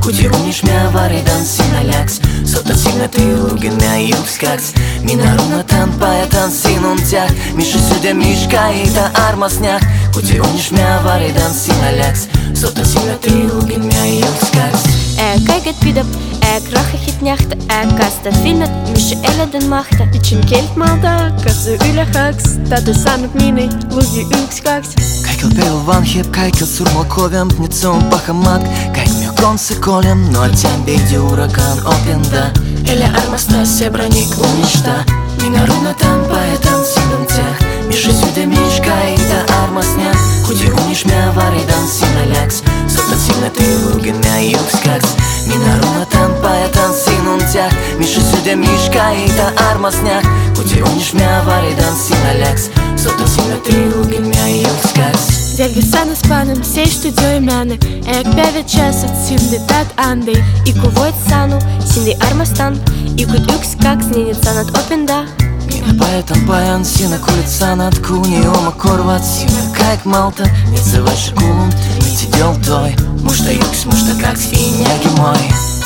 Kudi unish me avaridan sinalax Sota signaty lugen me jukskas Mina runatan paetan sinuntях Miszy süde mișcaita armasnях Kudi unish me avaridan sinalax Sota signaty lugen me jukskas Kijk pidap, rache hitnjacht, kasta filmet, mische eleden machta. İçin kelt malda, kazı ülahaks, tadı sanıp mini, lugi ükskaks. Кайкал пел ван хеп, кайкал сурмалковем, птницом пахамак. Кайк мягконце колем, но тем бейди ураган опенда. Эля армаста себраник уништа. Mina runatan paetan sinunțях Mișe süde mișcaita armasnях Kudi unish me avaridan sinalax Sota signaty lugen me jukskas Mina runatan paetan sinunțях Mișe süde mișcaita armasnях Kudi unish me avaridan sinalax Sota signaty lugen me jukskas Зельги сана спанем, сей студиой мене Ек певе чесът, синди тат андей И ковоит сану, синди армастан И куд ükskaks, нинит санат опенда Mina paetan pajan, sina kulit sanat Kuni oma korvat, sina kaik malta Нет заваше кулунт, ведь идел той Мушта юкс, мушта какс, и няги мой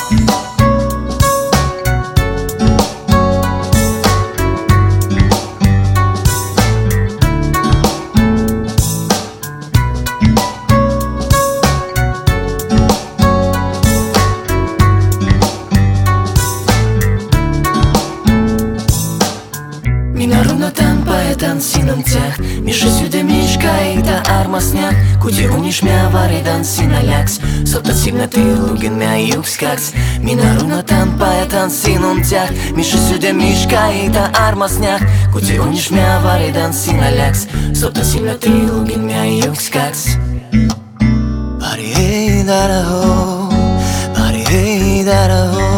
Mina runatan paetan sinunțях Mișe süde mișcaita armasnях Kudi unish me avaridan sinalax Sota signaty lugen me jukskas Mina runatan paetan sinunțях Mișe süde mișcaita armasnях Kudi unish me avaridan sinalax Sota signaty lugen me jukskas Pari hey dara ho Pari hey dara ho